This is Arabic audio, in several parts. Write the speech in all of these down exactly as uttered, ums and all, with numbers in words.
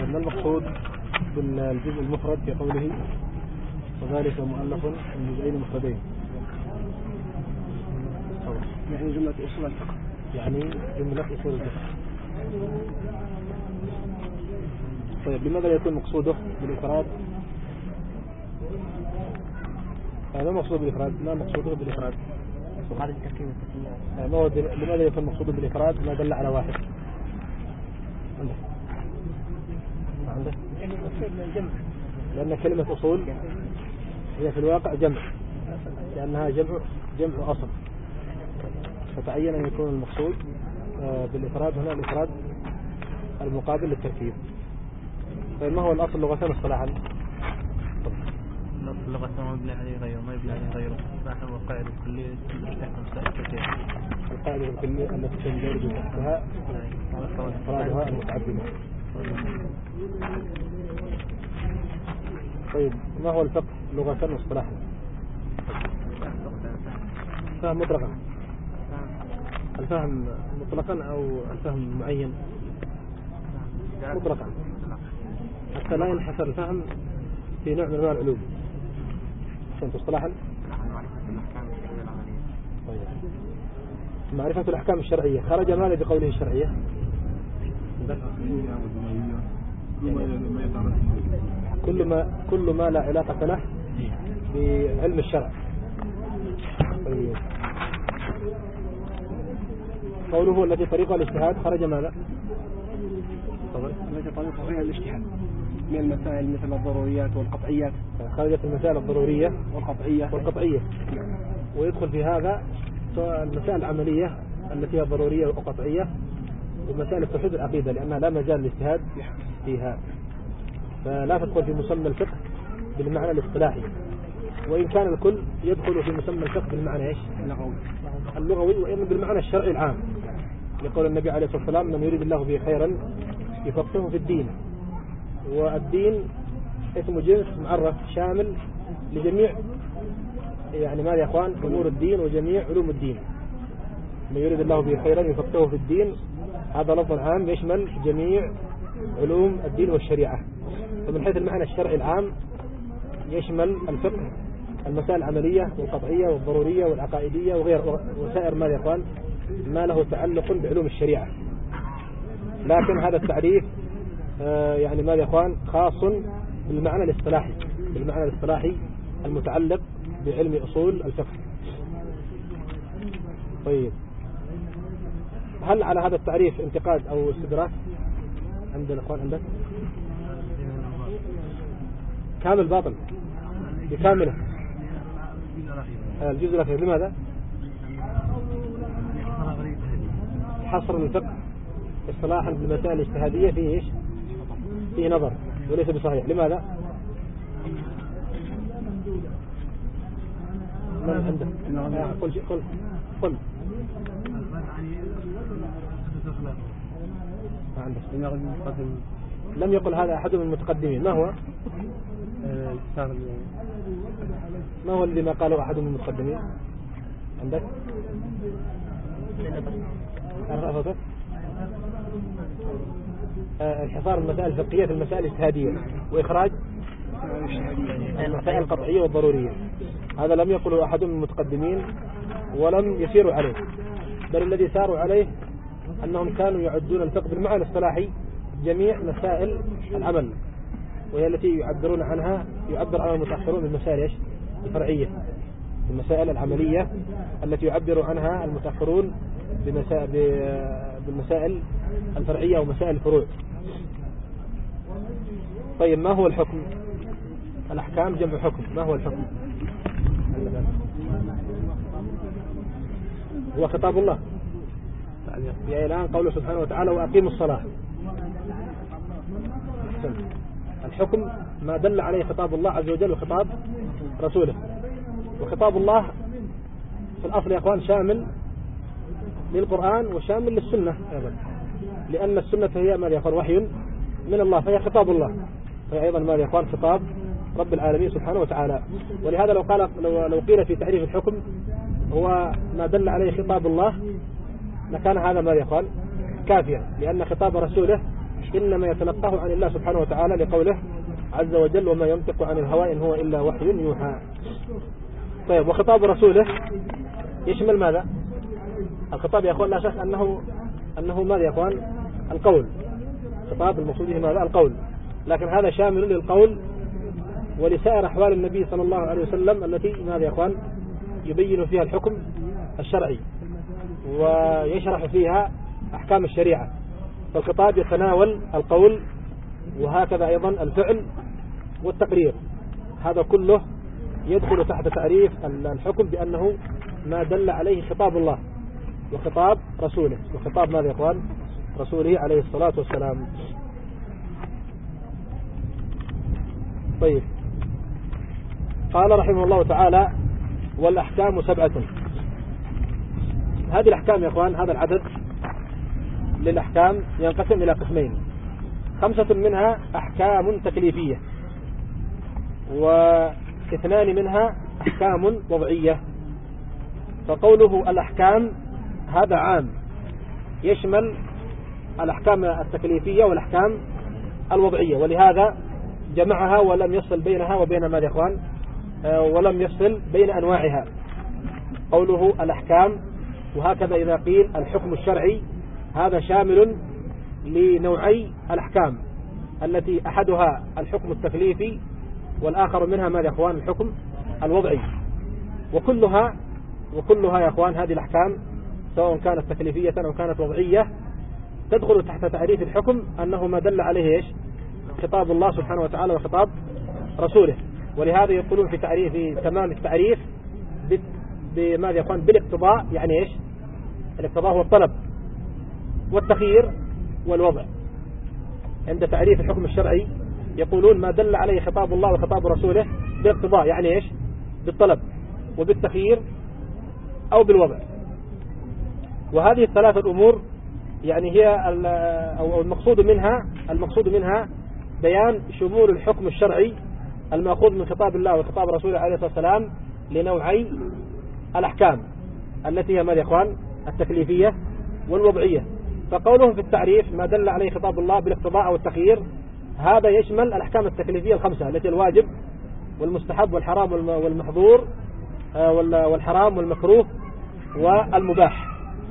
ما المقصود بالجزء المفرد في قوله وذلك مؤلف من جزئين مفردين؟ يعني جملة أصول الفقه، يعني جملة أصول الفقه. طيب لماذا يكون مقصوده بالإفراد؟ هذا مقصود بالإفراد، ما مقصوده بالإفراد؟ هذا التركيب والتسمية. ما هو لماذا يكون مقصوده بالإفراد ما دل على واحد؟ عنده عنده لأن كلمة أصول هي في الواقع جمع، لأنها جمع جمع أصل، فتعين أن يكون المقصود بالإفراد هنا الإفراد المقابل للتركيب. طيب ما هو الأصل لغة اصطلاحا؟ الأصل لغة ما يبنى عليه غيره، ما يبنى عليه غيره، فهو القاعدة الكلية تحكم سائر كثير. القاعدة الكلية التي تندرج تحتها أفرادها المتعددة. طيب ما هو الفقه لغة واصطلاحا؟ فهم مطلقا، الفهم مطلقا أو الفهم معين؟ مطلقا حتى لا ينحصر الفهم في نوع من انواع العلوم. فهمت اصطلاحا؟ معرفة الأحكام الشرعية خرج ماذا بقوله الشرعية؟ كل ما كل ما لا علاقة له بعلم الشرع. طيب قوله التي طريقها الاجتهاد خرج ماذا؟ التي طريقها الاجتهاد من المسائل مثل الضروريات والقطعيات. خرجت المسائل الضرورية والقطعية والقطعية ويدخل في هذا المسائل العملية التي هي ضرورية وقطعية ومسائل التوحيد العقيدة لأنها لا مجال للاجتهاد فيها، فلا تدخل في مسمى الفقه بالمعنى الاصطلاحي، وإن كان الكل يدخل في مسمى الفقه بالمعنى إيش؟ اللغوي، وإن بالمعنى الشرعي العام. يقول النبي عليه الصلاة والسلام من يريد الله به خيرا يفقهه في الدين، والدين اسم جنس معرف شامل لجميع يعني ماذا يا أخوان أمور الدين وجميع علوم الدين. من يريد الله به خيرا يفقهه في الدين هذا لفظ عام يشمل جميع علوم الدين والشريعة، فمن حيث المعنى الشرعي العام يشمل الفقه المسائل العملية والقطعية والضرورية والعقائدية وغير وسائر ماذا يا أخوان ما له تعلق بعلوم الشريعة. لكن هذا التعريف آه يعني ماذا يا أخوان خاص بالمعنى الاصطلاحي، بالمعنى الاصطلاحي المتعلق بعلم أصول الفقه. طيب هل على هذا التعريف انتقاد أو استدراك عند الأخوان؟ عندك كامل باطل بكامله الجزء الأخير. لماذا؟ حصر الفقه اصطلاحا بالمسائل الاجتهادية فيه ايش؟ فيه نظر وليس بصحيح. لماذا؟ من عنده؟ قل شيء قل قل ما عنده. لم يقل هذا أحد من المتقدمين. ما هو؟ ما هو الذي ما قاله أحد من المتقدمين عندك؟ الحصار المسائل الفقهية في المسائل الاجتهادية وإخراج المسائل القطعية والضرورية، هذا لم يقله أحد من المتقدمين ولم يسيروا عليه، بل الذي ساروا عليه أنهم كانوا يعدون الفقه بالمعنى الاصطلاحي جميع مسائل العمل، وهي التي يعبرون عنها يعبر عنها المتأخرون بالمسائل الفرعية، المسائل العملية التي يعبر عنها المتأخرون بمسائل بالمسائل الفرعية ومسائل الفروع. طيب ما هو الحكم؟ الأحكام جمع حكم. ما هو الحكم؟ هو خطاب الله يعني الآن قوله سبحانه وتعالى وأقيموا الصلاة. الحكم ما دل عليه خطاب الله عز وجل وخطاب رسوله، وخطاب الله في الأصل يا أخوان شامل للقرآن وشامل للسنة أيضا، لأن السنة هي ما يقول وحي من الله فهي خطاب الله، فهي أيضا ما يقول خطاب رب العالمين سبحانه وتعالى. ولهذا لو قال لو, لو قيل في تعريف الحكم هو ما دل عليه خطاب الله لكان هذا ما يقول كافيا، لأن خطاب رسوله إنما يتلقاه عن الله سبحانه وتعالى لقوله عز وجل وما ينطق عن الهوى إن هو إلا وحي يوحى. طيب وخطاب رسوله يشمل ماذا؟ الخطاب يا أخوان لا شك أنه أنه ماذا يا أخوان؟ القول. خطاب المقصود به ماذا؟ القول، لكن هذا شامل للقول ولسائر أحوال النبي صلى الله عليه وسلم التي ماذا يا أخوان؟ يبين فيها الحكم الشرعي ويشرح فيها أحكام الشريعة. فالخطاب يتناول القول وهكذا أيضا الفعل والتقرير، هذا كله يدخل تحت تعريف الحكم بأنه ما دل عليه خطاب الله وخطاب رسوله، وخطاب ماذا يا أخوان؟ رسوله عليه الصلاة والسلام. طيب قال رحمه الله تعالى والأحكام سبعة. هذه الأحكام يا أخوان، هذا العدد للأحكام ينقسم إلى قسمين، خمسة منها أحكام تكليفية واثنان منها أحكام وضعية. فقوله الأحكام هذا عام يشمل الأحكام التكليفية والأحكام الوضعية، ولهذا جمعها ولم يفصل بينها وبين ماذا يا إخوان؟ ولم يفصل بين أنواعها. قوله الأحكام، وهكذا إذا قيل الحكم الشرعي هذا شامل لنوعي الأحكام التي أحدها الحكم التكليفي والآخر منها ماذا يا إخوان؟ الحكم الوضعي. وكلها وكلها يا إخوان هذه الأحكام سواء كانت تكليفية أو كانت وضعية تدخل تحت تعريف الحكم أنه ما دل عليه إيش؟ خطاب الله سبحانه وتعالى وخطاب رسوله. ولهذا يقولون في تعريف في تمام التعريف بماذا يقول؟ بالاقتضاء. يعني إيش الاقتضاء؟ هو الطلب والتخيير والوضع. عند تعريف الحكم الشرعي يقولون ما دل عليه خطاب الله وخطاب رسوله بالاقتضاء، يعني إيش؟ بالطلب وبالتخيير أو بالوضع. وهذه الثلاثة الأمور يعني هي أو المقصود منها المقصود منها بيان شمول الحكم الشرعي المأخوذ من خطاب الله وخطاب رسوله عليه الصلاة والسلام لنوعي الأحكام التي هي ماذا يا إخوان؟ التكليفية والوضعية. فقولهم في التعريف ما دل عليه خطاب الله بالاقتضاء أو التخيير هذا يشمل الأحكام التكليفية الخمسة التي الواجب والمستحب والحرام والمحظور والحرام والمكروه والمباح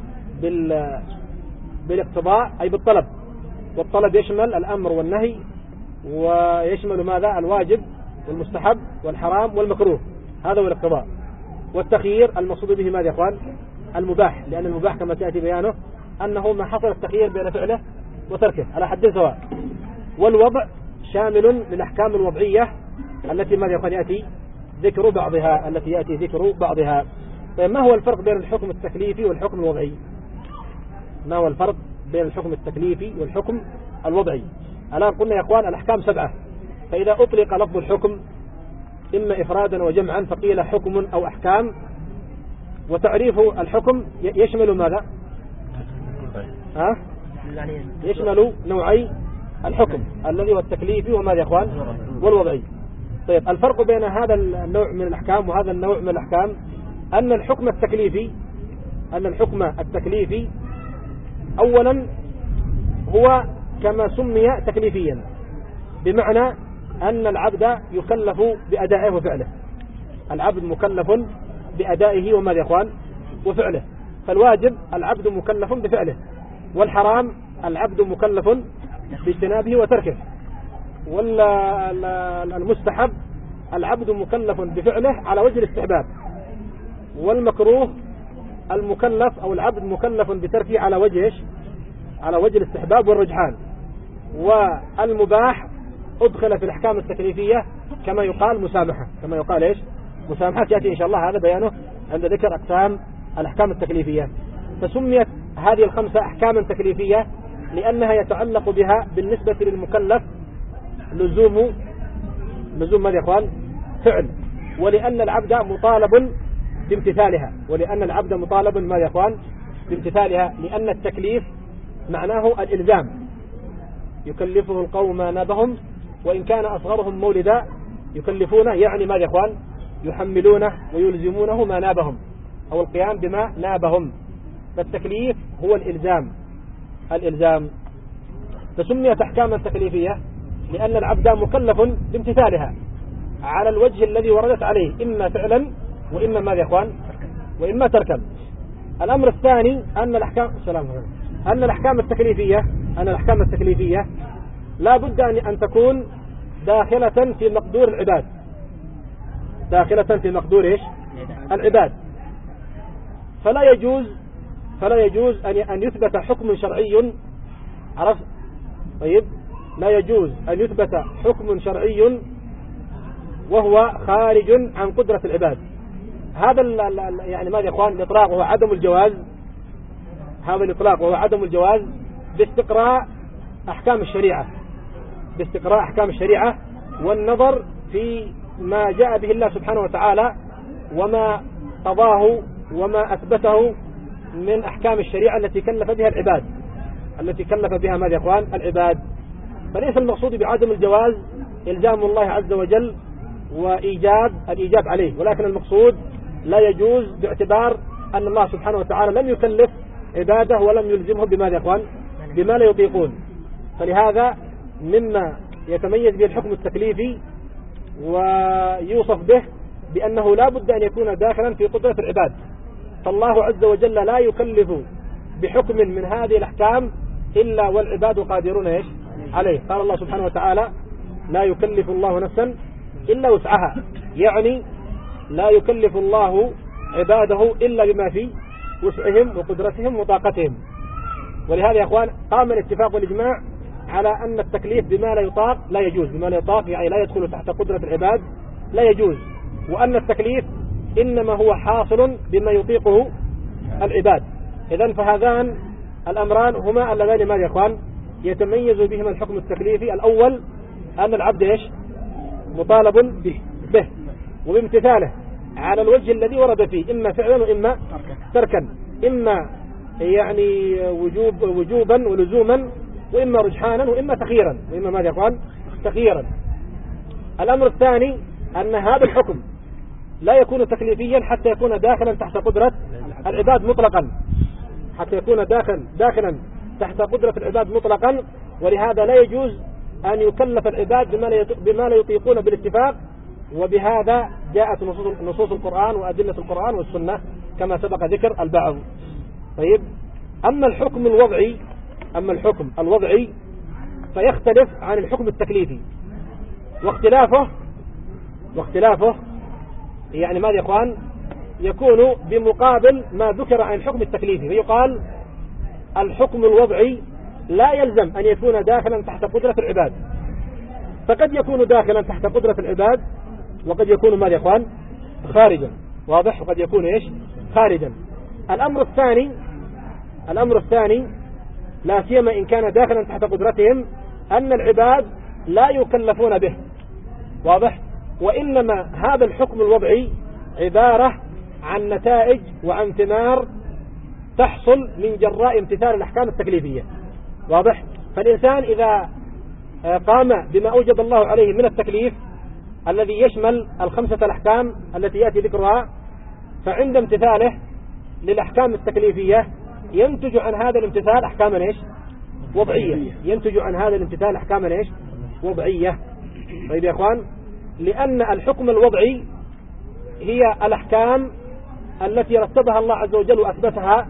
بالاقتضاء أي بالطلب، والطلب يشمل الأمر والنهي ويشمل ماذا؟ الواجب والمستحب والحرام والمكروه، هذا هو الاقتضاء. والتخيير المقصود به ماذا يا اخوان؟ المباح، لأن المباح كما سيأتي بيانه أنه ما حصل التخيير بين فعله وتركه على حد سواء. والوضع شامل للأحكام الوضعية التي ماذا يا اخوان؟ يأتي ذكر بعضها التي يأتي ذكر بعضها. طيب ما هو الفرق بين الحكم التكليفي والحكم الوضعي؟ ما هو الفرق بين الحكم التكليفي والحكم الوضعي؟ الآن قلنا يا اخوان الأحكام سبعة، فإذا أطلق لفظ الحكم إما إفرادا وجمعا فقيل حكم أو أحكام، وتعريف الحكم يشمل ماذا؟ ها؟ يشمل نوعي الحكم الذي هو التكليفي وماذا يا اخوان؟ والوضعي. طيب الفرق بين هذا النوع من الأحكام وهذا النوع من الأحكام أن الحكم التكليفي أن الحكم التكليفي أولا هو كما سمي تكليفيا، بمعنى أن العبد يكلف بأدائه وفعله. العبد مكلف بأدائه وماذا يا اخوان؟ وفعله. فالواجب العبد مكلف بفعله، والحرام العبد مكلف باجتنابه وتركه، والمستحب العبد مكلف بفعله على وجه الاستحباب، والمكروه المكلف أو العبد مكلف بتركه على وجه على وجه الاستحباب والرجحان. والمباح أدخل في الأحكام التكليفية كما يقال مسامحة، كما يقال إيش؟ مسامحة. يأتي إن شاء الله هذا بيانه عند ذكر أقسام الأحكام التكليفية. فسميت هذه الخمسة أحكاما تكليفية لأنها يتعلق بها بالنسبة للمكلف لزوم لزوم ماذا يا إخوان؟ فعل، ولأن العبد مطالب بامتثالها، ولأن العبد مطالب ماذا يا إخوان؟ بامتثالها، لأن التكليف معناه الإلزام، يكلفه القوم ما نابهم وإن كان أصغرهم مولدا يكلفونه، يعني ماذا يا إخوان؟ يحملونه ويلزمونه ما نابهم أو القيام بما نابهم. فالتكليف هو الإلزام الإلزام فسميت أحكاما تكليفية لأن العبد مكلف بامتثالها على الوجه الذي وردت عليه، إما فعلا وإما ماذا يا إخوان، وإما تركا. الأمر الثاني أن الأحكام السلام عليكم أن الأحكام التكليفية أن الأحكام التكليفية لا بد أن تكون داخلة في مقدور العباد، داخلة في مقدور إيش؟ العباد. فلا يجوز فلا يجوز أن أن يثبت حكم شرعي، عرفت؟ طيب، لا يجوز أن يثبت حكم شرعي وهو خارج عن قدرة العباد. هذا يعني ماذا يا إخوان الإطلاق وهو عدم الجواز، هذا الإطلاق وهو عدم الجواز باستقراء أحكام الشريعة، باستقراء أحكام الشريعة والنظر في ما جاء به الله سبحانه وتعالى وما قضاه وما أثبته من أحكام الشريعة التي كلف بها العباد، التي كلف بها ماذا يا إخوان العباد. فليس المقصود بعدم الجواز إلزام الله عز وجل وإيجاب الإيجاب عليه، ولكن المقصود لا يجوز باعتبار أن الله سبحانه وتعالى لم يكلف عباده ولم يلزمهم بماذا يا إخوان بما لا يطيقون. فلهذا مما يتميز به الحكم التكليفي ويوصف به بأنه لا بد أن يكون داخلا في قدرة العباد. فالله عز وجل لا يكلف بحكم من هذه الأحكام إلا والعباد قادرون إيش عليه. قال الله سبحانه وتعالى لا يكلف الله نفسا إلا وسعها، يعني لا يكلف الله عباده إلا بما في وسعهم وقدرتهم وطاقتهم. ولهذا يا أخوان قام الاتفاق والإجماع على أن التكليف بما لا يطاق لا يجوز، بما لا يطاق يعني لا يدخل تحت قدرة العباد لا يجوز، وأن التكليف إنما هو حاصل بما يطيقه العباد. إذن فهذان الأمران هما اللذان ماذا يا أخوان يتميز بهما الحكم التكليفي. الأول أن العبد إيش مطالب به, به وبامتثاله على الوجه الذي ورد فيه، إما فعلا وإما تركا، إما يعني وجوب وجوبا ولزوما، وإما رجحانا وإما تخييرا، وإما ماذا يا أخوان تخييرا. الأمر الثاني أن هذا الحكم لا يكون تكليفيا حتى يكون داخلا تحت قدرة العباد مطلقا، حتى يكون داخل داخلا تحت قدرة العباد مطلقا. ولهذا لا يجوز أن يكلف العباد بما لا يطيقون بالاتفاق، وبهذا جاءت نصوص القرآن وأدلة القرآن والسنة كما سبق ذكر البعض. طيب، أما الحكم الوضعي أما الحكم الوضعي فيختلف عن الحكم التكليفي، واختلافه واختلافه يعني ماذا يا إخوان يكون بمقابل ما ذكر عن الحكم التكليفي. فيقال الحكم الوضعي لا يلزم أن يكون داخلا تحت قدرة العباد، فقد يكون داخلا تحت قدرة العباد وقد يكون ماذا يا إخوان خارجا، واضح، وقد يكون إيش خارجا. الأمر الثاني الأمر الثاني لا سيما إن كان داخلا تحت قدرتهم أن العباد لا يكلفون به، واضح، وإنما هذا الحكم الوضعي عبارة عن نتائج وعن ثمار تحصل من جراء امتثال الأحكام التكليفية، واضح. فالإنسان إذا قام بما أوجب الله عليه من التكليف الذي يشمل الخمسة الأحكام التي يأتي ذكرها، فعند امتثاله للأحكام التكليفية ينتج عن هذا الامتثال أحكاما إيش وضعية، ينتج عن هذا الامتثال أحكاما إيش وضعية. طيب يا إخوان، لأن الحكم الوضعي هي الأحكام التي رتبها الله عز وجل وأثبتها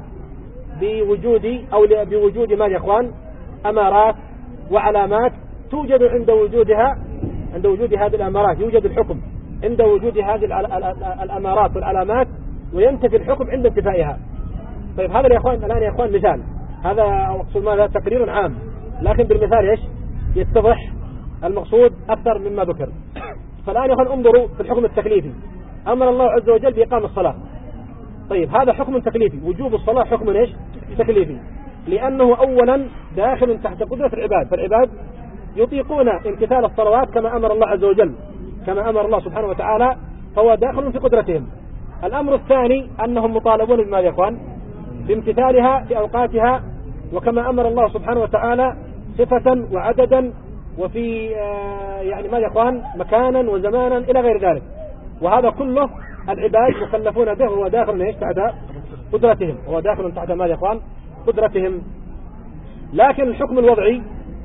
بوجود أو بوجود ما يا إخوان أمارات وعلامات توجد عند وجودها عند وجود هذه الأمارات يوجد الحكم عند وجود هذه الأمارات والعلامات، وينتفي الحكم عند انتفائها. طيب هذا يا إخوان الآن يا إخوان مثال، هذا أقصد ماذا تقرير عام، لكن بالمثال إيش يتضح المقصود أكثر مما ذكر. فالآن يا إخوان انظروا في الحكم التكليفي، أمر الله عز وجل بإقام الصلاة. طيب هذا حكم تكليفي، وجوب الصلاة حكم إيش تكليفي، لأنه أولا داخل تحت قدرة العباد، فالعباد يطيقون امتثال الصلوات كما أمر الله عز وجل، كما أمر الله سبحانه وتعالى، فهو داخل في قدرتهم. الأمر الثاني أنهم مطالبون بما يا إخوان بامتثالها في أوقاتها، وكما أمر الله سبحانه وتعالى صفة وعددا وفي يعني ما يا إخوان مكانا وزمانا إلى غير ذلك، وهذا كله العباد مكلفون به، وهو داخل ايش تحت قدرتهم، وهو داخل تحت ما يا إخوان قدرتهم. لكن الحكم الوضعي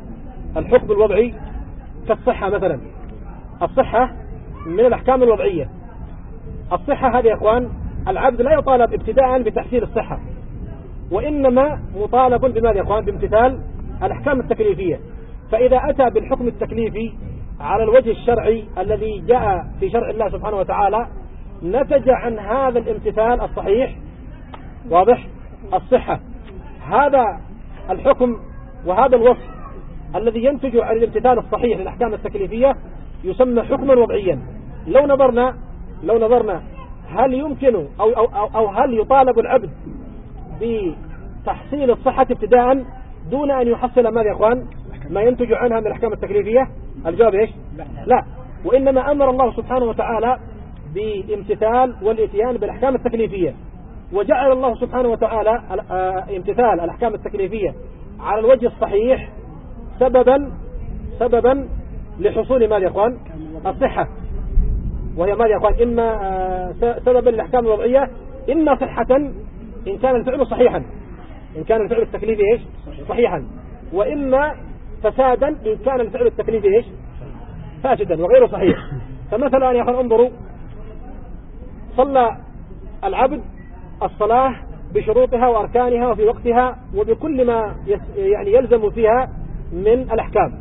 الحكم الوضعي كالصحة مثلا. الصحة من الأحكام الوضعية. الصحة هذه يا أخوان العبد لا يطالب ابتداء بتحصيل الصحة، وإنما مطالب بماذا يا أخوان؟ بامتثال الأحكام التكليفية. فإذا أتى بالحكم التكليفي على الوجه الشرعي الذي جاء في شرع الله سبحانه وتعالى نتج عن هذا الامتثال الصحيح واضح الصحة. هذا الحكم وهذا الوصف الذي ينتج عن الامتثال الصحيح للأحكام التكليفية يسمى حكما وضعيا. لو نظرنا لو نظرنا هل يمكن أو, أو, أو, أو هل يطالب العبد بتحصيل الصحة ابتداء دون أن يحصل ماذا يا أخوان ما ينتج عنها من الأحكام التكليفية؟ الجواب إيش؟ لا. وإنما أمر الله سبحانه وتعالى بامتثال والإتيان بالأحكام التكليفية، وجعل الله سبحانه وتعالى امتثال الأحكام التكليفية على الوجه الصحيح سببا سببا لحصول ماذا يا أخوان؟ الصحة. وهي ماذا يا أخوان؟ إما سببا للأحكام الوضعية، إما صحة إن كان الفعل صحيحا، إن كان الفعل التكليفي إيش؟ صحيحا، وإما فسادا إن كان الفعل التكليفي إيش؟ فاسدا وغير صحيح. فمثلا يا أخوان انظروا، صلى العبد الصلاة بشروطها وأركانها وفي وقتها وبكل ما يعني يلزم فيها من الأحكام.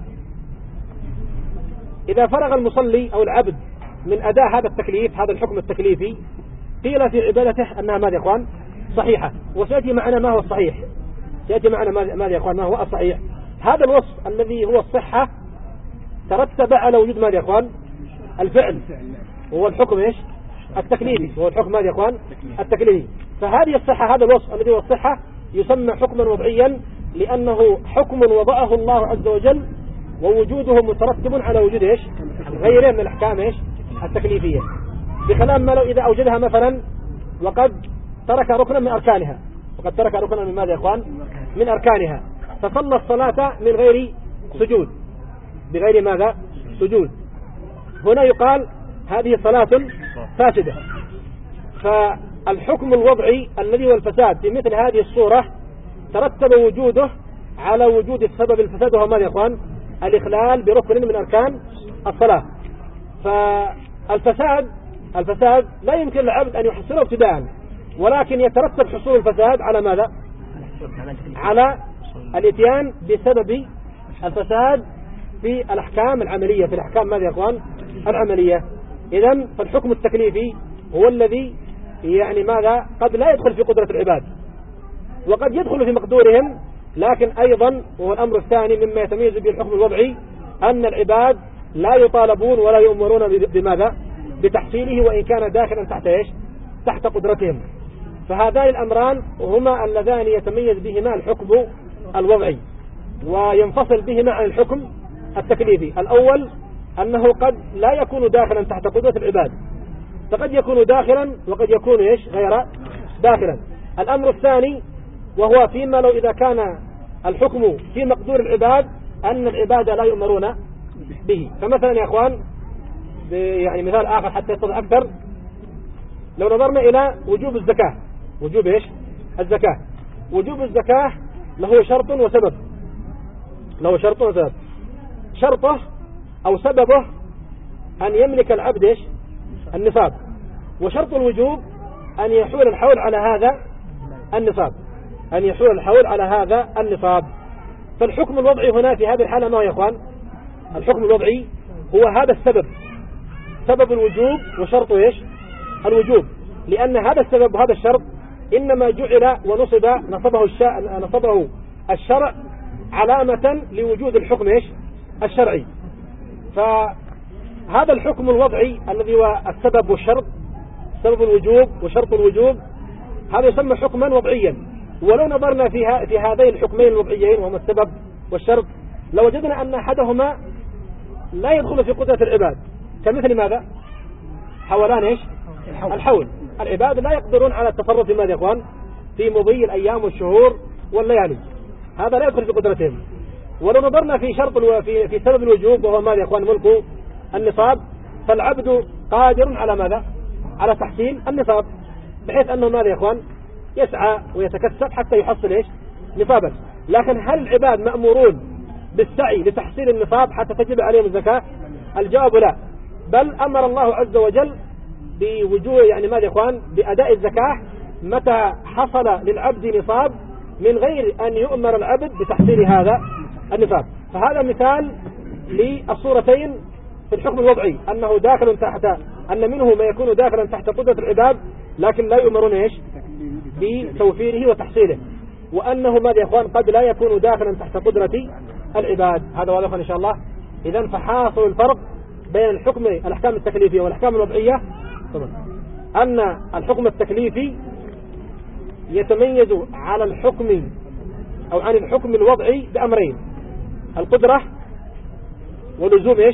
إذا فرغ المصلي أو العبد من أداء هذا التكليف، هذا الحكم التكليفي، قيل في عبادته أنها ماذا يا أخوان؟ صحيحة. وسيأتي معنا ما هو الصحيح، سيأتي معنا ماذا يا أخوان ما هو الصحيح. هذا الوصف الذي هو الصحة ترتب على وجود ماذا يا أخوان؟ الفعل، وهو الحكم إيش؟ التكليفي، وهو الحكم ماذا يا أخوان؟ التكليفي. فهذه الصحة، هذا الوصف الذي هو الصحة يسمى حكما وضعيا، لأنه حكم وضعه الله عز وجل ووجوده مترتب على وجود إيش؟ غيره من الأحكام إيش؟ التكليفية. بخلاف ما لو إذا أوجدها مثلا وقد ترك ركنا من أركانها، وقد ترك ركنا من ماذا يا أخوان؟ من أركانها، فصلى الصلاة من غير سجود، بغير ماذا؟ سجود. هنا يقال هذه صلاة فاسدة. فالحكم الوضعي الذي هو الفساد في مثل هذه الصورة ترتب وجوده على وجود السبب الفساد، وهو ماذا يا أخوان؟ الإخلال بركن من أركان الصلاة. فالفساد الفساد لا يمكن للعبد أن يحصله ابتداء، ولكن يترتب حصول الفساد على ماذا؟ على الاتيان بسبب الفساد في الأحكام العملية، في الأحكام ماذا يا أخوان؟ العملية. إذن فالحكم التكليفي هو الذي يعني ماذا؟ قد لا يدخل في قدرة العباد، وقد يدخل في مقدورهم، لكن أيضا وهو الأمر الثاني مما يتميز به الحكم الوضعي أن العباد لا يطالبون ولا يؤمرون بماذا؟ بتحصيله، وإن كان داخلا تحت إيش؟ تحت قدرتهم. فهذان الأمران هما اللذان يتميز بهما الحكم الوضعي وينفصل بهما عن الحكم التكليفي. الأول أنه قد لا يكون داخلا تحت قدرة العباد، فقد يكون داخلا وقد يكون إيش؟ غير داخلا. الأمر الثاني وهو فيما لو إذا كان الحكم في مقدور العباد أن العباد لا يؤمرون به. فمثلا يا أخوان يعني مثال آخر حتى يصل أكثر، لو نظرنا إلى وجوب الزكاة، وجوب إيش؟ الزكاة. وجوب الزكاة له شرط وسبب، له شرط وسبب. شرطه أو سببه أن يملك العبد إيش؟ النصاب. وشرط الوجوب أن يحول الحول على هذا النصاب، أن يحول الحول على هذا النصاب. فالحكم الوضعي هنا في هذه الحالة ما هو يا أخوان؟ الحكم الوضعي هو هذا السبب، سبب الوجوب وشرط إيش؟ الوجوب. لأن هذا السبب وهذا الشرط إنما جعل ونصب نصبه الشرع, نصبه الشرع علامة لوجود الحكم إيش؟ الشرعي. فهذا الحكم الوضعي الذي هو السبب والشرط، سبب الوجوب وشرط الوجوب، هذا يسمى حكما وضعيا. ولو نظرنا في في هذين الحكمين الوضعيين وهما السبب والشرط لوجدنا أن أحدهما لا يدخل في قدرة العباد، كمثل ماذا؟ حولان إيش؟ الحول. العباد لا يقدرون على التصرف في ماذا يا أخوان؟ في مضي الأيام والشهور والليالي، هذا لا يدخل في قدرتهم. ولو نظرنا في شرط الو... في... في سبب الوجوب وهو ماذا يا أخوان؟ ملك النصاب، فالعبد قادر على ماذا؟ على تحصيل النصاب، بحيث أنه ماذا يا أخوان؟ يسعى ويتكسب حتى يحصل إيش؟ نصابا. لكن هل العباد مأمورون بالسعي لتحصيل النصاب حتى تجب عليهم الزكاة؟ الجواب لا، بل أمر الله عز وجل بوجوه يعني ماذا يا إخوان بأداء الزكاة متى حصل للعبد نصاب من غير أن يؤمر العبد بتحصيل هذا النصاب. فهذا مثال للصورتين في الحكم الوضعي، أنه داخل تحت أن منه ما يكون داخلا تحت قدرة العباد لكن لا يؤمرون إيش بتوفيره وتحصيله، وأنه ماذا يا إخوان قد لا يكون داخلا تحت قدرة العباد. هذا واضح إن شاء الله. إذن فحاصل الفرق بين الحكم الأحكام التكليفية والأحكام الوضعية أن الحكم التكليفي يتميز على الحكم أو عن الحكم الوضعي بأمرين: القدرة ولزوم إيش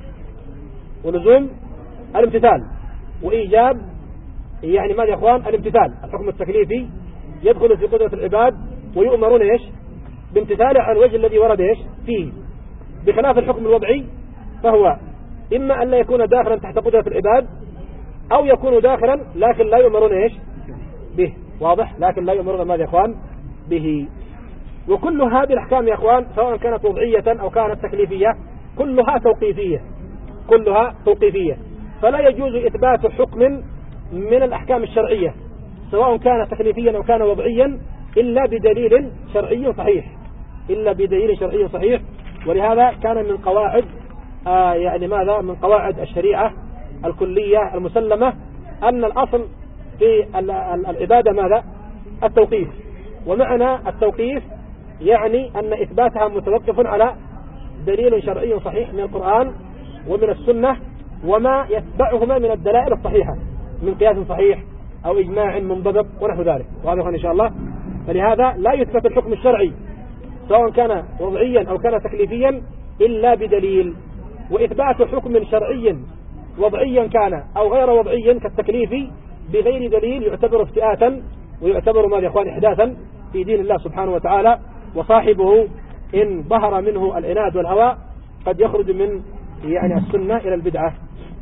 ولزوم الامتثال وإيجاب يعني ماذا يا إخوان الامتثال. الحكم التكليفي يدخل في قدرة العباد ويؤمرون إيش بامتثاله على الوجه الذي ورد إيش فيه، بخلاف الحكم الوضعي فهو إما أن لا يكون داخلا تحت قدرة العباد أو يكون داخلا لكن لا يؤمرون إيش به. واضح؟ لكن لا يؤمرون ماذا يا إخوان به. وكل هذه الأحكام يا إخوان سواء كانت وضعية أو كانت تكليفية كلها توقيفية كلها توقيفية فلا يجوز إثبات حكم من الأحكام الشرعية سواء كان تكليفيا أو كان وضعيا إلا بدليل شرعي صحيح إلا بدليل شرعي صحيح. ولهذا كان من قواعد آه يعني ماذا من قواعد الشريعة الكلية المسلمة أن الأصل في العبادة ماذا التوقيف، ومعنى التوقيف يعني أن إثباتها متوقف على دليل شرعي صحيح من القرآن ومن السنة وما يتبعهما من الدلائل الصحيحة من قياس صحيح أو إجماع منضبط ونحو ذلك. واضح إن شاء الله. فلهذا لا يثبت الحكم الشرعي سواء كان وضعيا أو كان تكليفيا إلا بدليل. وإثبات حكم شرعي وضعيا كان أو غير وضعي كالتكليفي بغير دليل يعتبر افتئاتا ويعتبر ماذا يا إخوان إحداثا في دين الله سبحانه وتعالى، وصاحبه إن ظهر منه العناد والهوى قد يخرج من يعني السنة إلى البدعة.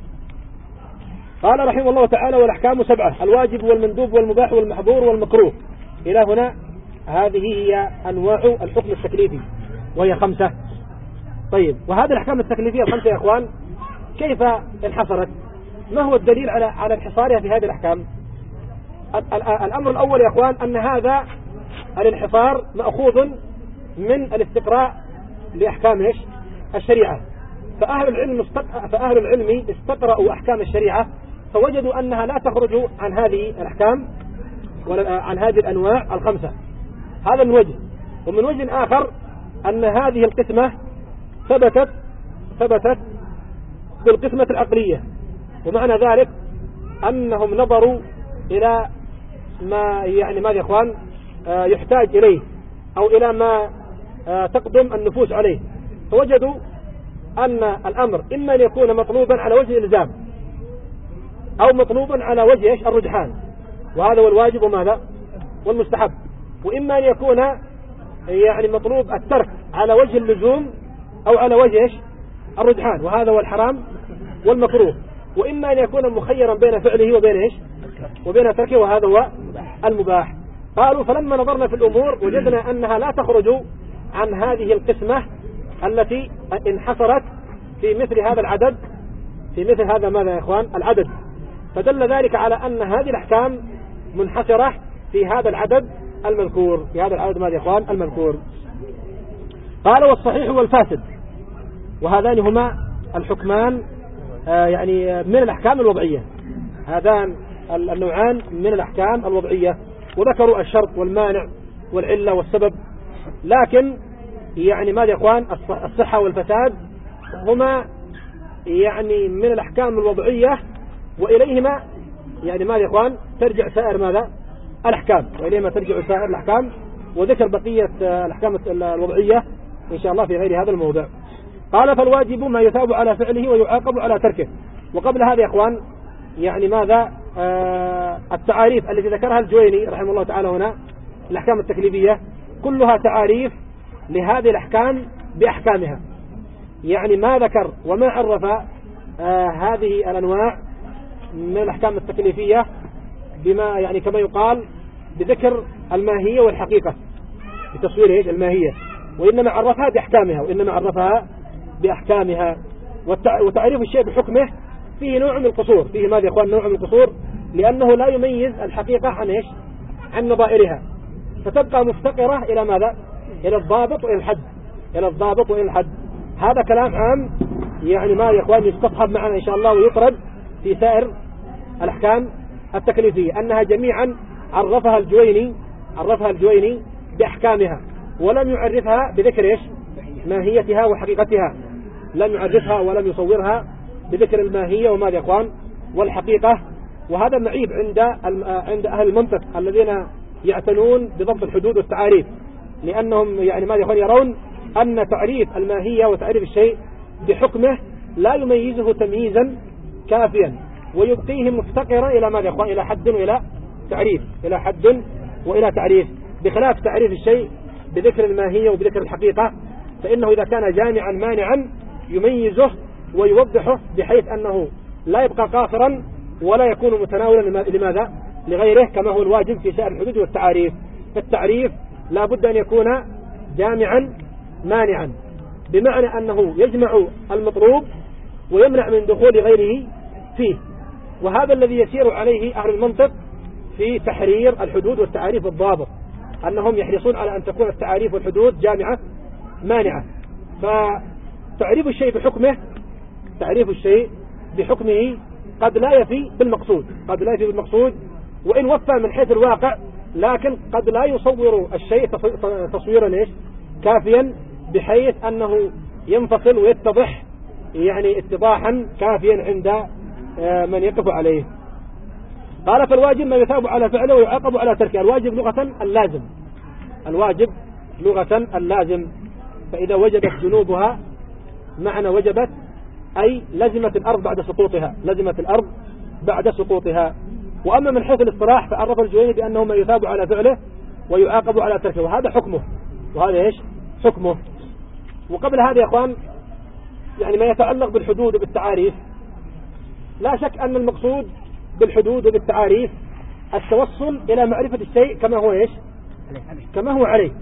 قال رحمه الله تعالى: والأحكام سبعة: الواجب والمندوب والمباح والمحظور والمكروه. إلى هنا هذه هي أنواع الحكم التكليفي وهي خمسة. طيب، وهذه الأحكام التكليفية الخمسة يا إخوان كيف انحصرت؟ ما هو الدليل على على انحصارها في هذه الأحكام؟ الأمر الأول يا إخوان أن هذا الانحصار مأخوذ من الاستقراء لأحكام إيش؟ الشريعة. فأهل العلم فأهل العلم استقرأوا أحكام الشريعة فوجدوا أنها لا تخرج عن هذه الأحكام ولا عن هذه الأنواع الخمسة. هذا من وجه. ومن وجه آخر أن هذه القسمة ثبتت ثبتت بالقسمة العقلية، ومعنى ذلك أنهم نظروا إلى ما يعني ماذا يا إخوان يحتاج إليه أو إلى ما تقدم النفوس عليه، فوجدوا أن الأمر إما أن يكون مطلوبا على وجه الإلزام أو مطلوبا على وجه الرجحان، وهذا هو الواجب وماذا والمستحب، وإما أن يكون يعني مطلوب الترك على وجه اللزوم أو على وجه الرجحان، وهذا هو الحرام والمكروه، وإما أن يكون مخيرا بين فعله وبين إيش وبين تركه، وهذا هو المباح. قالوا: فلما نظرنا في الأمور وجدنا أنها لا تخرج عن هذه القسمة التي انحصرت في مثل هذا العدد في مثل هذا ماذا يا إخوان العدد، فدل ذلك على أن هذه الأحكام منحصرة في هذا العدد المذكور في هذا العدد ماذا يا إخوان المذكور. قال: والصحيح والفاسد، وهذان هما الحكمان آه يعني من الأحكام الوضعية، هذان النوعان من الأحكام الوضعية، وذكروا الشرط والمانع والعلة والسبب، لكن يعني ماذا يا إخوان الصحة والفساد هما يعني من الأحكام الوضعية، وإليهما يعني ماذا يا إخوان ترجع سائر ماذا الأحكام وإليهما ترجع سائر الأحكام، وذكر بقية الأحكام الوضعية إن شاء الله في غير هذا الموضع. قال: فالواجب ما يثاب على فعله ويعاقب على تركه. وقبل هذا يا إخوان يعني ماذا آه التعاريف التي ذكرها الجويني رحمه الله تعالى هنا الأحكام التكليفية كلها تعاريف لهذه الأحكام بأحكامها، يعني ما ذكر وما عرف آه هذه الأنواع من الأحكام التكليفية بما يعني كما يقال بذكر الماهية والحقيقة، بتصوير الماهية وإنما عرفها بأحكامها وإنما عرفها بأحكامها. وتعريف الشيء بحكمه فيه نوع من القصور، فيه ماذا يا إخوان؟ نوع من القصور، لأنه لا يميز الحقيقة عن إيش؟ عن نظائرها، فتبقى مفتقرة إلى ماذا؟ إلى الضابط وإلى الحد، إلى الضابط وإلى الحد. هذا كلام عام يعني ما يا إخوان يستصحب معنا إن شاء الله ويطرد في سائر الأحكام التكليفية، أنها جميعا عرفها الجويني عرفها الجويني بأحكامها، ولم يعرفها بذكر إيش؟ ماهيتها وحقيقتها، لم يعرفها ولم يصورها بذكر الماهية وماذا يا إخوان؟ والحقيقة. وهذا معيب عند عند أهل المنطق الذين يعتنون بضبط الحدود والتعاريف، لأنهم يعني ماذا يا إخوان يرون أن تعريف الماهية وتعريف الشيء بحكمه لا يميزه تمييزا كافيا، ويبقيه مفتقرا إلى ماذا يا إخوان؟ إلى حد وإلى تعريف، إلى حد وإلى تعريف، بخلاف تعريف الشيء بذكر الماهية وبذكر الحقيقة، فإنه إذا كان جامعا مانعا يميزه ويوضحه بحيث أنه لا يبقى قاصرا ولا يكون متناولا لماذا؟ لغيره، كما هو الواجب في سائر الحدود والتعاريف. فالتعريف لا بد أن يكون جامعا مانعا، بمعنى أنه يجمع المطلوب ويمنع من دخول غيره فيه. وهذا الذي يسير عليه أهل المنطق في تحرير الحدود والتعاريف الضابط، أنهم يحرصون على أن تكون التعاريف والحدود جامعة مانعة. فتعريف الشيء بحكمه تعريف الشيء بحكمه قد لا يفي بالمقصود قد لا يفي بالمقصود وإن وفى من حيث الواقع، لكن قد لا يصور الشيء تصويرا إيش؟ كافيا، بحيث أنه ينفصل ويتضح يعني اتضاحا كافيا عند من يقف عليه. قال فالواجب ما يثاب على فعله ويعاقب على تركه. الواجب لغة اللازم، الواجب لغة اللازم، فإذا وجبت جنوبها معنى وجبت أي لزمت الأرض بعد سقوطها، لزمت الأرض بعد سقوطها. وأما من حيث الاصطلاح فعرف الجويني بأنه ما يثاب على فعله ويعاقب على تركه، وهذا حكمه، وهذا إيش؟ حكمه. وقبل هذا يا أخوان يعني ما يتعلق بالحدود وبالتعاريف، لا شك أن المقصود بالحدود وبالتعاريف التوصل إلى معرفة الشيء كما هو إيش؟ كما هو عليه،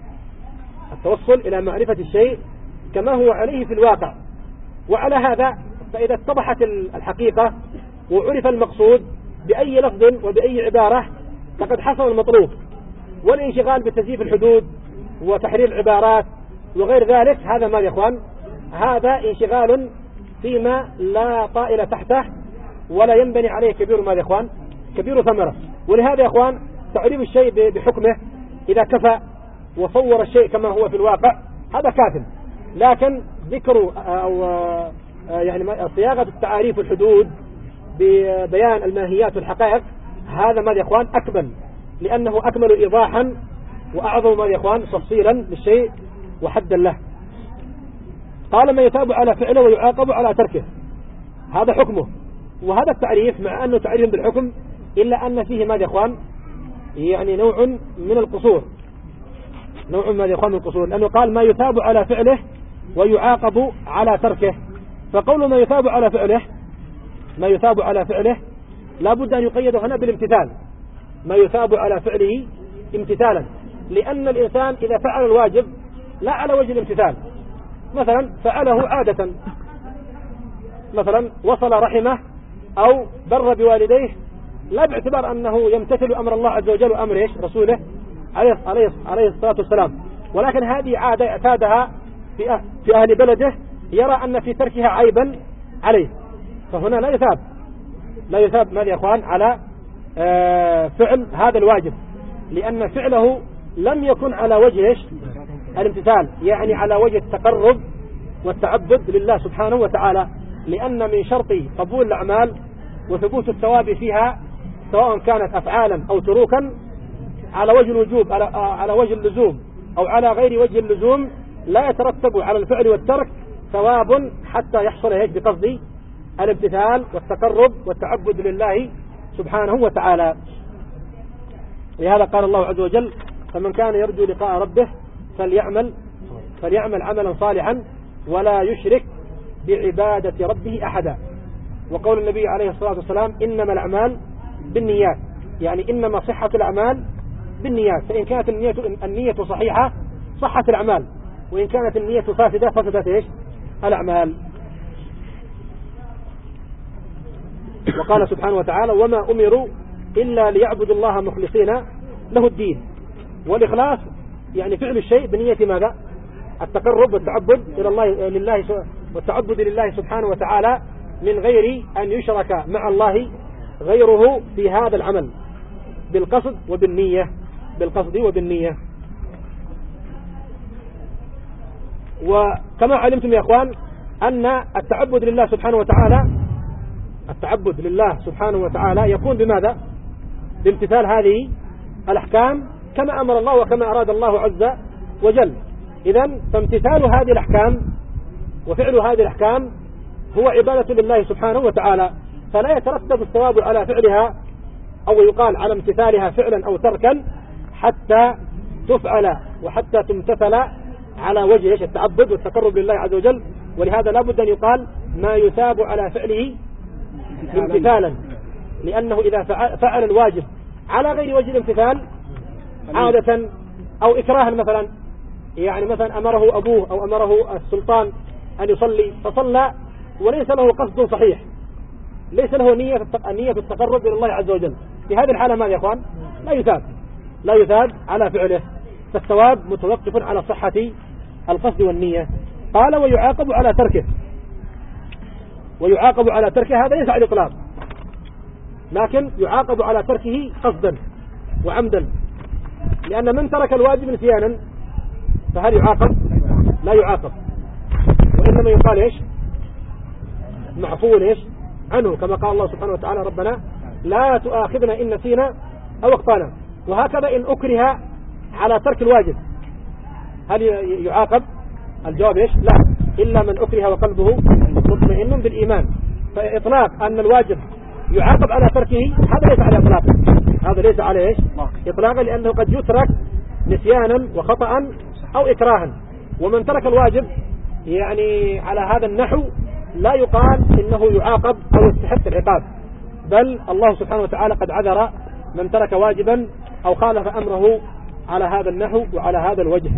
التوصل إلى معرفة الشيء كما هو عليه في الواقع. وعلى هذا فإذا اتضحت الحقيقة وعرف المقصود بأي لفظ وبأي عبارة فقد حصل المطلوب. والانشغال بتزييف الحدود وتحرير العبارات وغير ذلك هذا ما يا إخوان؟ هذا انشغال فيما لا طائل تحته ولا ينبني عليه كبير ما يا إخوان؟ كبير ثمرة. ولهذا يا إخوان تعريف الشيء بحكمه إذا كفى وصور الشيء كما هو في الواقع هذا كافٍ، لكن ذكر أو يعني صياغة التعاريف والحدود ببيان الماهيات والحقائق هذا ما يا إخوان أكمل، لأنه أكمل إيضاحا وأعظم ما يا إخوان تفصيلا للشيء وحدا له. قال ما يتاب على فعله ويعاقب على تركه، هذا حكمه. وهذا التعريف مع أنه تعريف بالحكم إلا أن فيه ما يا إخوان يعني نوع من القصور، نوع ما يا إخوان من القصور، لأنه قال ما يتاب على فعله ويعاقب على تركه. فقول ما يتاب على فعله ما يتاب على فعله لا بد أن يقيد هنا بالامتثال، ما يتاب على فعله امتثالا، لأن الإنسان إذا فعل الواجب لا على وجه الامتثال، مثلا فعله عادة، مثلا وصل رحمه أو بر بوالديه، لا باعتبار أنه يمتثل أمر الله عز وجل وأمر إيش؟ رسوله عليه عليه الصلاة والسلام، ولكن هذه عادة اعتادها في أهل, في أهل بلده، يرى أن في تركها عيبا عليه، فهنا لا يثاب لا يثاب ماذا يا أخوان على آه فعل هذا الواجب، لأن فعله لم يكن على وجه إيش؟ الامتثال، يعني على وجه التقرب والتعبد لله سبحانه وتعالى، لأن من شرط قبول الأعمال وثبوت الثواب فيها سواء كانت أفعالا أو تروكا على وجه الوجوب على, على وجه اللزوم أو على غير وجه اللزوم لا يترتب على الفعل والترك ثواب حتى يحصل هيك بقصد الامتثال والتقرب والتعبد لله سبحانه وتعالى. لهذا قال الله عز وجل فمن كان يرجو لقاء ربه فليعمل فليعمل عملا صالحا ولا يشرك بعبادة ربه أحدا. وقول النبي عليه الصلاة والسلام إنما الأعمال بالنيات، يعني إنما صحة الأعمال بالنيات، فإن كانت النية, النية صحيحة صحت الأعمال، وإن كانت النية فاسدة فسدت إيش الأعمال. وقال سبحانه وتعالى وما أمروا إلا ليعبدوا الله مخلصين له الدين. والإخلاص يعني فعل الشيء بنية ماذا؟ التقرب والتعبد إلى الله لله والتعبد لله سبحانه وتعالى من غير أن يشرك مع الله غيره في هذا العمل بالقصد وبالنية بالقصد وبالنية. وكما علمتم يا أخوان أن التعبد لله سبحانه وتعالى التعبد لله سبحانه وتعالى يكون بماذا؟ بامتثال هذه الأحكام كما أمر الله وكما أراد الله عز وجل. إذن فامتثال هذه الأحكام وفعل هذه الأحكام هو عبادة لله سبحانه وتعالى، فلا يترتب الثواب على فعلها أو يقال على امتثالها فعلا أو تركا حتى تفعل وحتى تمتثل على وجه التعبد والتقرب لله عز وجل. ولهذا لا بد أن يقال ما يثاب على فعله امتثالا، لأنه إذا فعل الواجب على غير وجه الامتثال عادة أو إكراها مثلا، يعني مثلا أمره أبوه أو أمره السلطان أن يصلي فصلى وليس له قصد صحيح، ليس له نية النية في التقرب إلى الله عز وجل، في هذه الحالة ماذا يا أخوان؟ لا يثاب لا يثاب على فعله، فالثواب متوقف على صحة القصد والنية. قال ويعاقب على تركه، ويعاقب على تركه هذا ليس على الإطلاق، لكن يعاقب على تركه قصدا وعمدا، لأن من ترك الواجب نسيانا فهل يعاقب؟ لا يعاقب، وإنما يقال إيش؟ معفو إيش عنه، كما قال الله سبحانه وتعالى ربنا لا تؤاخذنا إن نسينا أو أخطأنا. وهكذا إن أكره على ترك الواجب هل يعاقب؟ الجواب إيش؟ لا، إلا من أكره وقلبه مطمئن بالإيمان. فإطلاق أن الواجب يعاقب على تركه هذا ليس على إطلاق، هذا ليس على إيش؟ إطلاقا، لأنه قد يترك نسيانا وخطأ أو إكراها. ومن ترك الواجب يعني على هذا النحو لا يقال إنه يعاقب أو يستحق العقاب، بل الله سبحانه وتعالى قد عذر من ترك واجبا أو خالف أمره على هذا النحو وعلى هذا الوجه.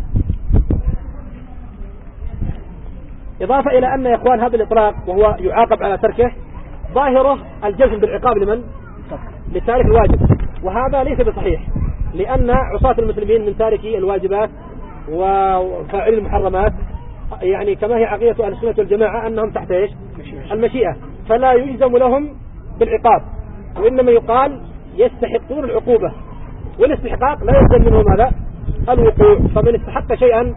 إضافة إلى أن يا إخوان هذا الإطلاق وهو يعاقب على تركه ظاهره الجزم بالعقاب لمن؟ لتارك الواجب، وهذا ليس بصحيح، لأن عصاة المسلمين من تاركي الواجبات وفاعل المحرمات يعني كما هي عقيدة أهل السنة والجماعة أنهم تحت إيش؟ المشيئة، فلا يجزم لهم بالعقاب، وإنما يقال يستحقون العقوبة، والاستحقاق لا يلزم منه ماذا؟ الوقوع. فمن استحق شيئا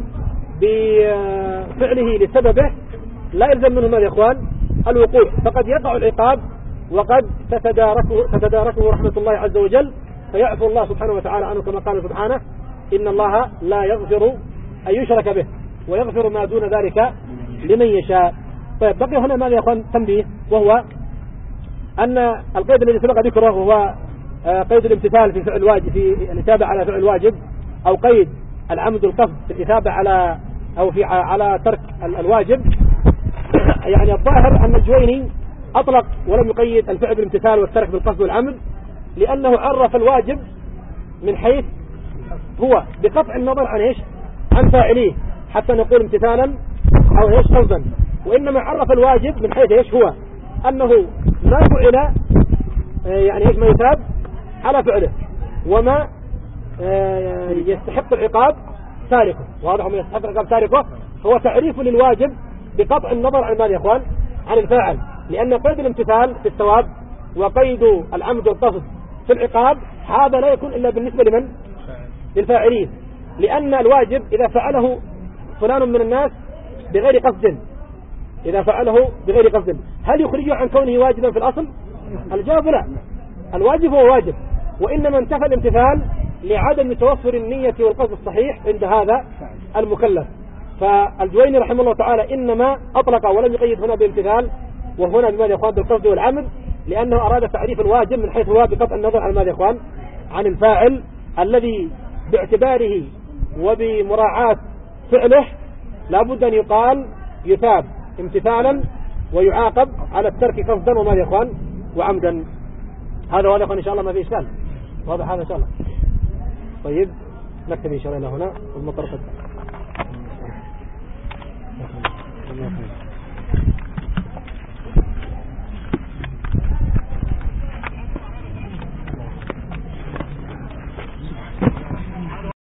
بفعله لسببه لا يلزم منه ماذا يا إخوان؟ الوقوع، فقد يقع العقاب وقد تتداركه, تتداركه رحمة الله عز وجل، فيعفو الله سبحانه وتعالى عنه كما قال سبحانه إن الله لا يغفر أن يشرك به ويغفر ما دون ذلك لمن يشاء. طيب بقي هنا ماذا يا أخوان تنبيه، وهو أن القيد الذي سبق ذكره هو قيد الامتثال في فعل الواجب في الإثابة على فعل الواجب، أو قيد العمد القصد في الإثابة على أو في على ترك الواجب. يعني الظاهر أن الجويني أطلق ولم يقيد الفعل بالامتثال والترك بالقصد والعمد، لأنه عرف الواجب من حيث هو بقطع النظر عن إيش؟ عن فاعليه حتى نقول امتثالا أو إيش قصدا، وإنما عرف الواجب من حيث إيش هو أنه ما فعل يعني إيش ما يثاب على فعله، وما يستحق العقاب تاركه. واضح ما يستحق العقاب تاركه هو تعريف للواجب بقطع النظر عن ماذا يا إخوان؟ عن الفاعل، لأن قيد الامتثال في الثواب وقيد العمد والقصد في العقاب هذا لا يكون إلا بالنسبة لمن؟ للفاعلين، لأن الواجب إذا فعله فلان من الناس بغير قصد إذا فعله بغير قصد هل يخرجه عن كونه واجبا في الأصل؟ الجواب لا، الواجب هو واجب، وإنما انتفى الامتثال لعدم توفر النية والقصد الصحيح عند هذا المكلف. فالجويني رحمه الله تعالى إنما أطلق ولم يقيد هنا بالامتثال وهنا بماذا يا إخوان؟ بالقصد والعمد، لأنه أراد تعريف الواجب من حيث هو بقطع النظر عن ماذا يا إخوان؟ عن الفاعل الذي باعتباره وبمراعاة فعله لابد أن يقال يثاب امتثالا ويعاقب على الترك قصدا وماذا يا إخوان؟ وعمدا. هذا واضح إن شاء الله ما في إشكال، واضح هذا إن شاء الله. طيب نكتب إن شاء الله هنا والمطر قد